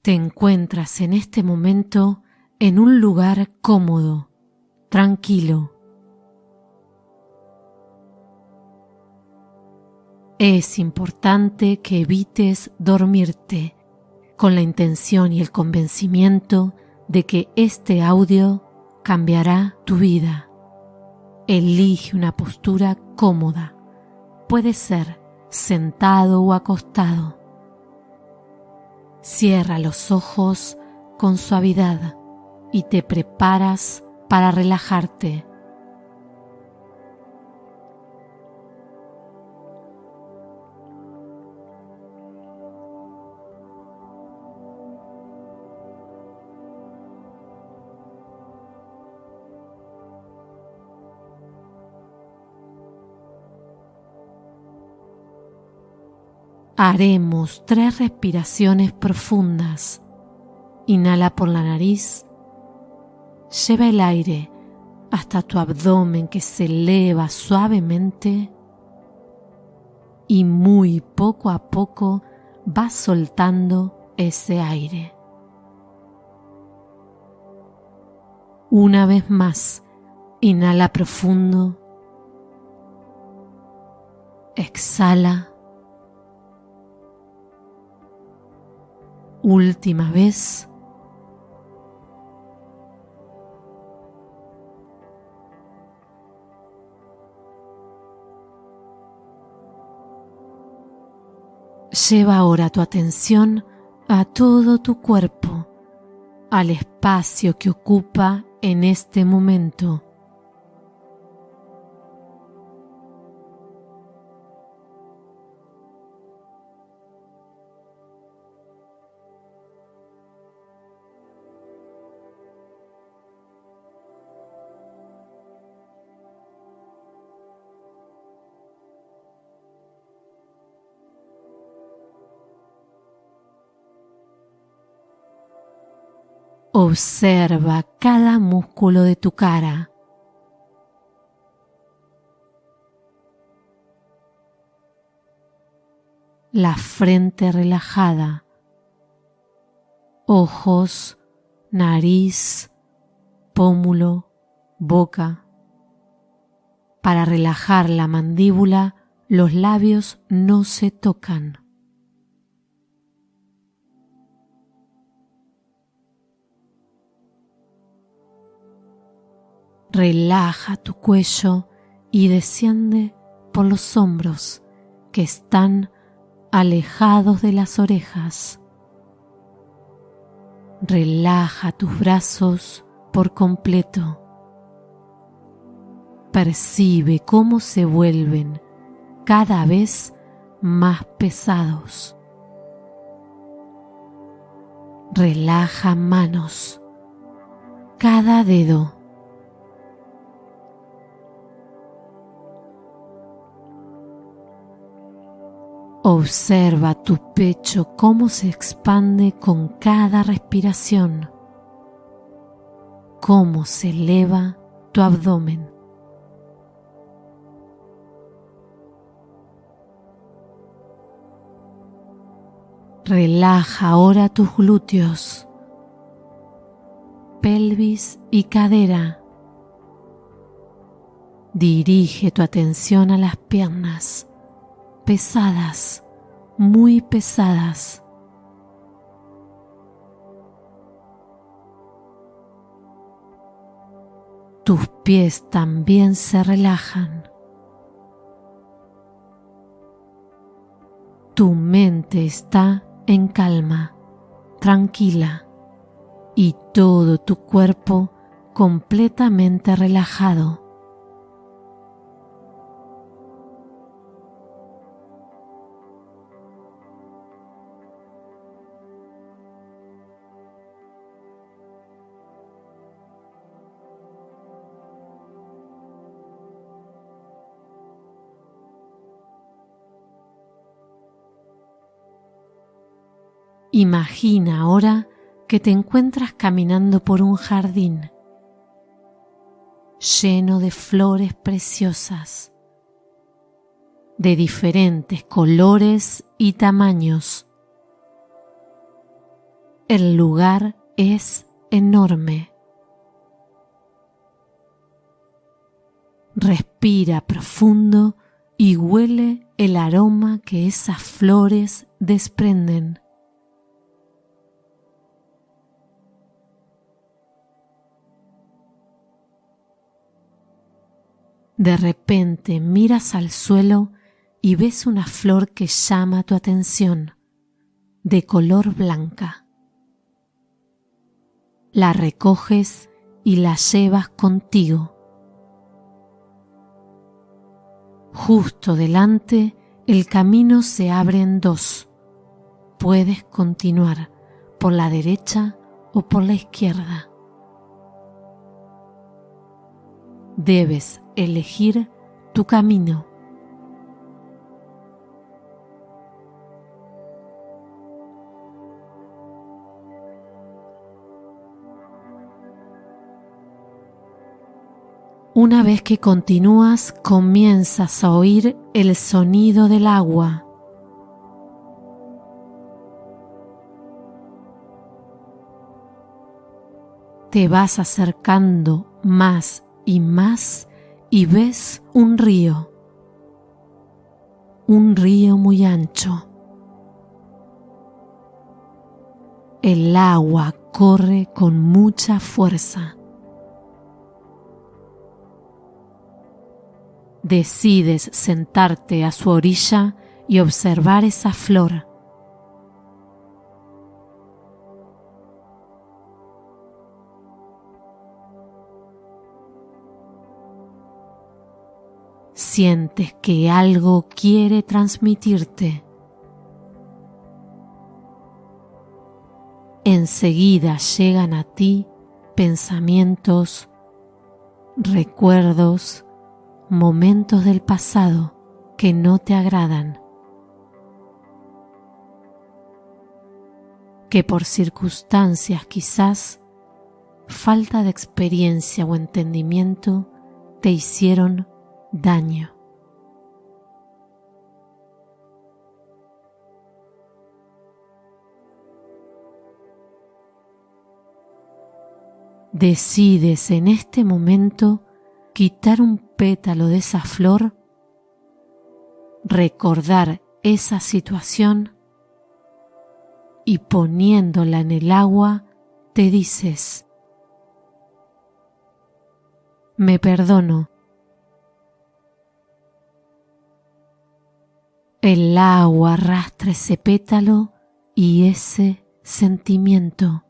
Te encuentras en este momento en un lugar cómodo, tranquilo. Es importante que evites dormirte con la intención y el convencimiento de que este audio cambiará tu vida. Elige una postura cómoda. Puede ser sentado o acostado. Cierra los ojos con suavidad y te preparas para relajarte. Haremos 3 respiraciones profundas. Inhala por la nariz. Lleva el aire hasta tu abdomen que se eleva suavemente y muy poco a poco vas soltando ese aire. Una vez más, inhala profundo. Exhala. Última vez. Lleva ahora tu atención a todo tu cuerpo, al espacio que ocupa en este momento. Observa cada músculo de tu cara. La frente relajada, ojos, nariz, pómulo, boca. Para relajar la mandíbula, los labios no se tocan. Relaja tu cuello y desciende por los hombros que están alejados de las orejas. Relaja tus brazos por completo. Percibe cómo se vuelven cada vez más pesados. Relaja manos, cada dedo. Observa tu pecho cómo se expande con cada respiración, cómo se eleva tu abdomen. Relaja ahora tus glúteos, pelvis y cadera. Dirige tu atención a las piernas, pesadas, muy pesadas. Tus pies también se relajan. Tu mente está en calma, tranquila, y todo tu cuerpo completamente relajado. Imagina ahora que te encuentras caminando por un jardín lleno de flores preciosas, de diferentes colores y tamaños. El lugar es enorme. Respira profundo y huele el aroma que esas flores desprenden. De repente miras al suelo y ves una flor que llama tu atención, de color blanca. La recoges y la llevas contigo. Justo delante, el camino se abre en dos. Puedes continuar por la derecha o por la izquierda. Debes elegir tu camino. Una vez que continúas, comienzas a oír el sonido del agua. Te vas acercando más y más y ves un río muy ancho. El agua corre con mucha fuerza. Decides sentarte a su orilla y observar esa flor. Sientes que algo quiere transmitirte. Enseguida llegan a ti pensamientos, recuerdos, momentos del pasado que no te agradan, que por circunstancias quizás, falta de experiencia o entendimiento, te hicieron daño. Decides en este momento quitar un pétalo de esa flor, recordar esa situación y poniéndola en el agua te dices: me perdono. El agua arrastra ese pétalo y ese sentimiento.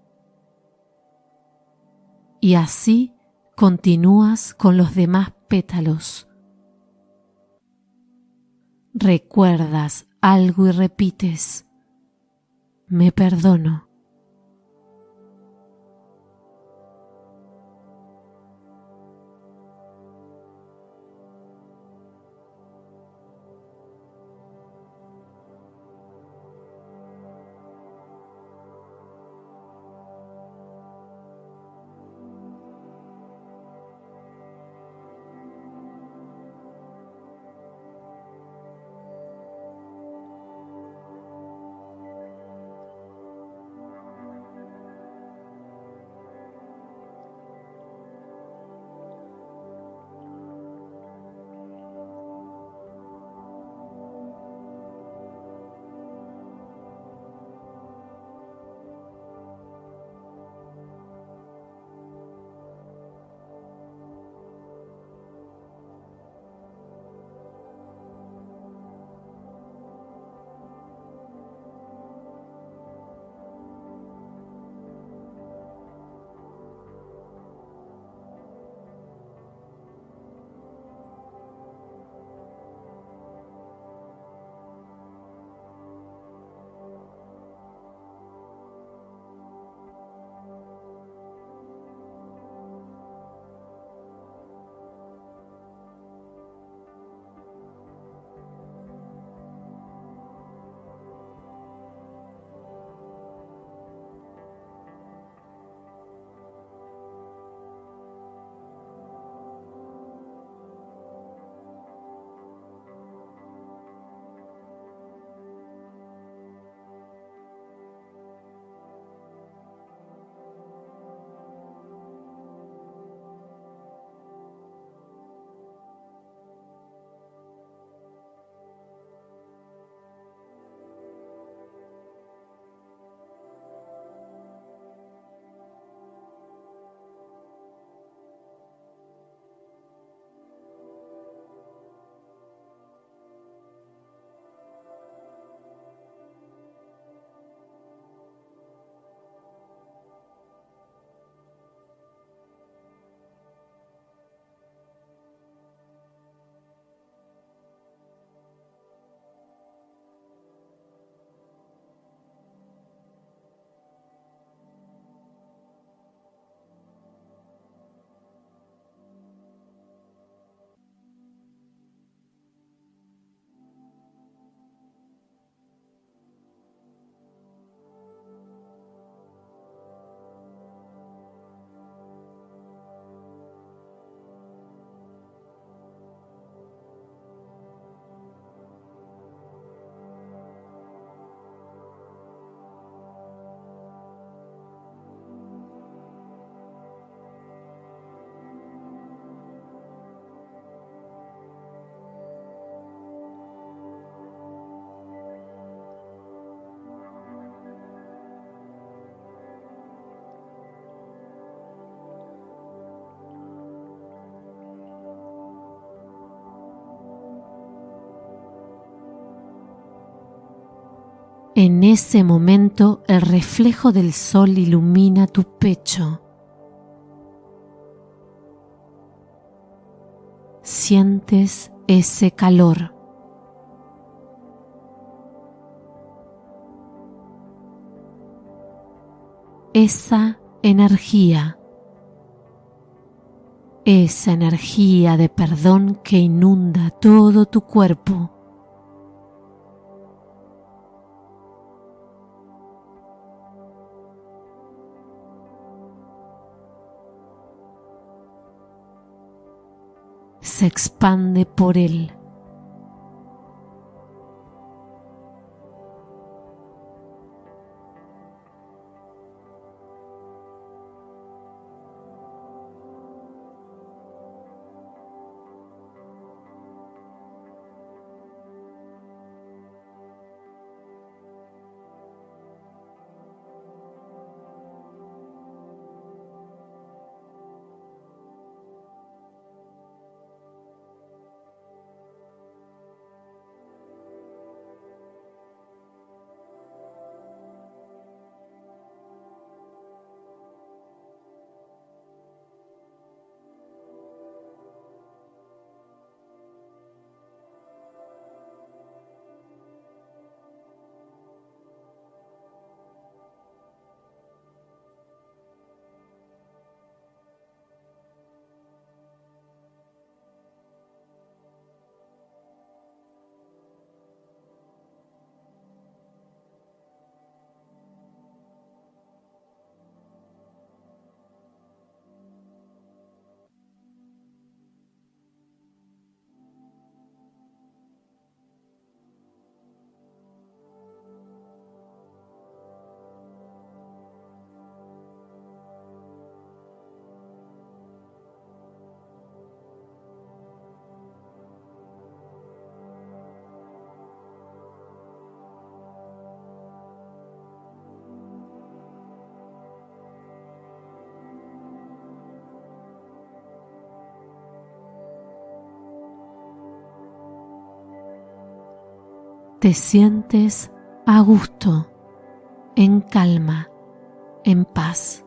Y así continúas con los demás pétalos. Recuerdas algo y repites: me perdono. En ese momento el reflejo del sol ilumina tu pecho. Sientes ese calor. Esa energía de perdón que inunda todo tu cuerpo. Se expande por él. Te sientes a gusto, en calma, en paz.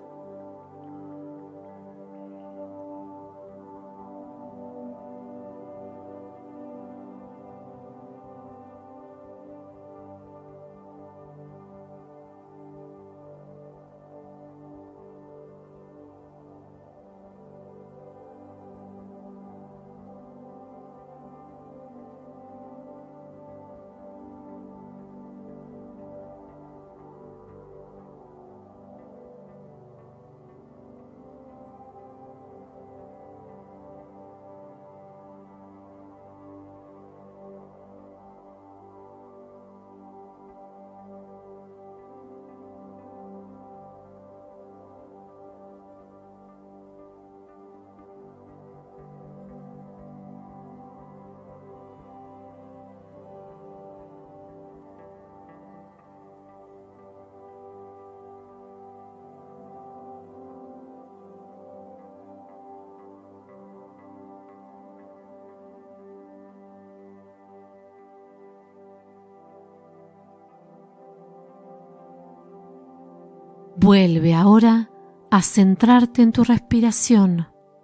Vuelve ahora a centrarte en tu respiración.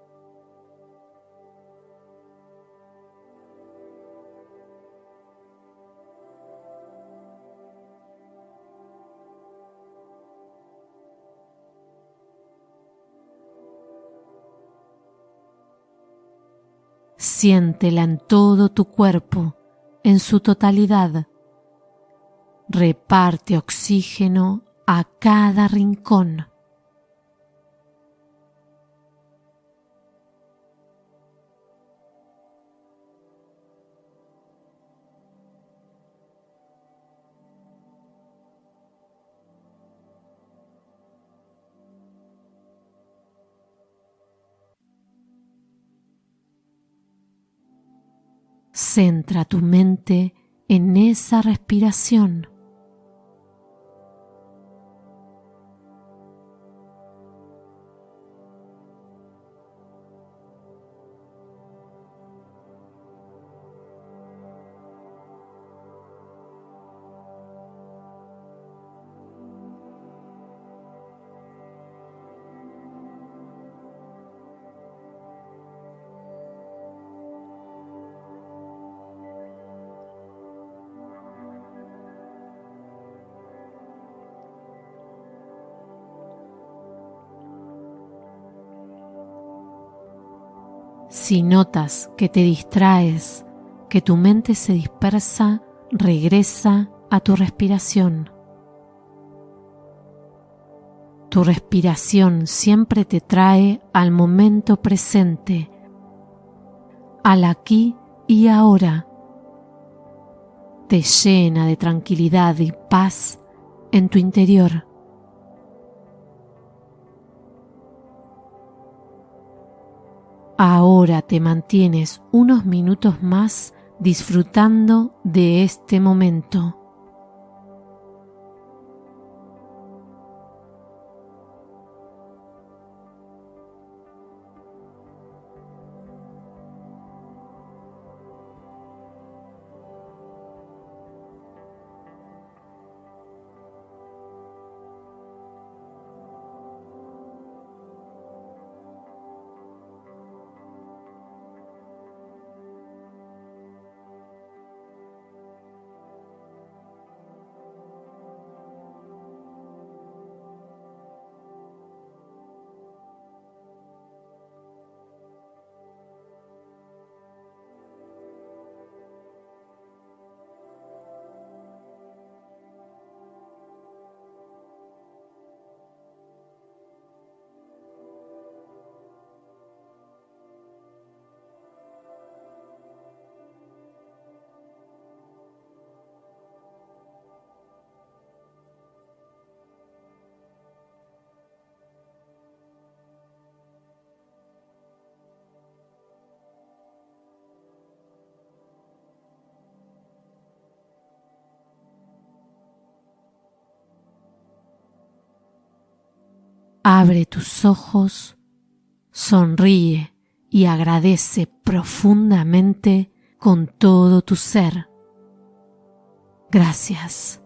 Siéntela en todo tu cuerpo, en su totalidad. Reparte oxígeno a cada rincón. Centra tu mente en esa respiración. Si notas que te distraes, que tu mente se dispersa, regresa a tu respiración. Tu respiración siempre te trae al momento presente, al aquí y ahora. Te llena de tranquilidad y paz en tu interior. Ahora te mantienes unos minutos más disfrutando de este momento. Abre tus ojos, sonríe y agradece profundamente con todo tu ser. Gracias.